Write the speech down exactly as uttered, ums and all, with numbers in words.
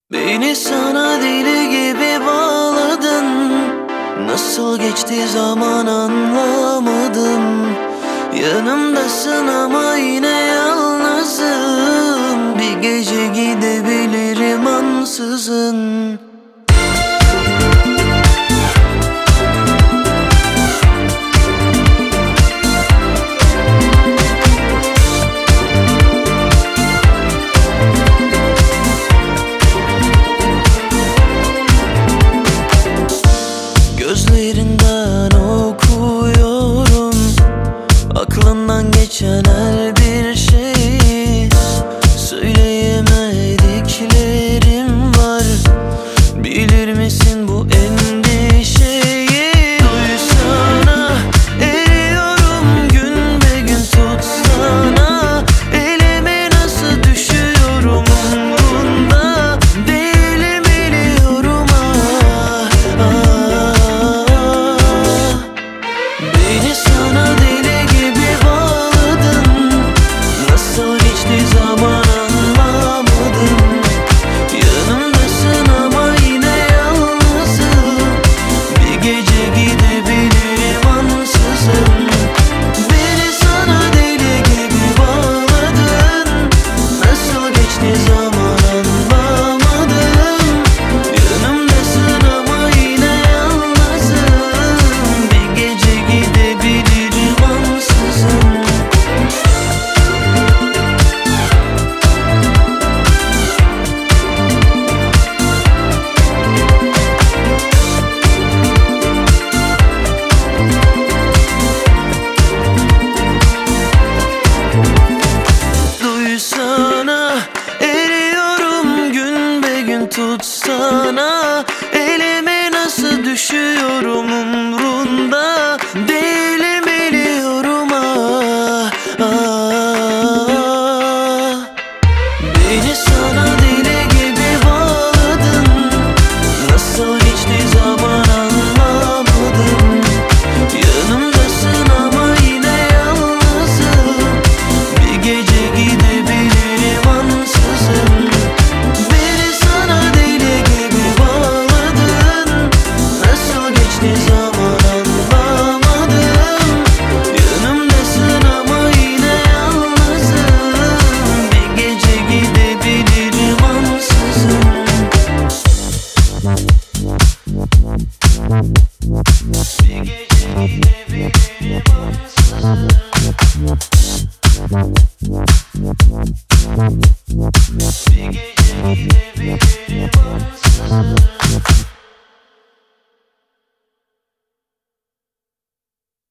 Beni sana deli gibi bağladın. Nasıl geçti zaman anlamadım. Yanımdasın ama yine yalnızım. Bir gece gidebilirim ansızın. Gözlerinden okuyorum aklından geçen her bir şeyi. Söyleyemediklerim var. Bilir misin bu endişeyi? Duysana, eriyorum gün be gün. Tutsana, elime nasıl düşüyorum umrunda değilim biliyorum. Ah, ah. Beni sana deli gibi bağladın. Nasıl geçti zaman anlamadım. Yanımdasın ama yine yalnızım. Bir gece gidebilirim ansızın. Beni sana deli gibi bağladın. Nasıl geçti zaman anlamadım. Yanımdasın ama yine yalnızım. Bir gece gidebilirim ansızın. Duysana, eriyorum gün be gün. Tutsana, elime nasıl düşüyorum umrunda değilim biliyorum. Ah, ah. Beni sana deli gibi bağladın. Nasıl geçti zaman anlamadım. Yanımdasın ama yine yalnızım. Bir gece gidebilirim ansızın. Beni sana deli gibi bağladın. Nasıl geçti zaman anlamadım. Yanımdasın ama yine yalnızım. Bir gece gidebilirim ansızın. Bir gece gidebilirim ansızın. Bir gece gidebilirim ansızın.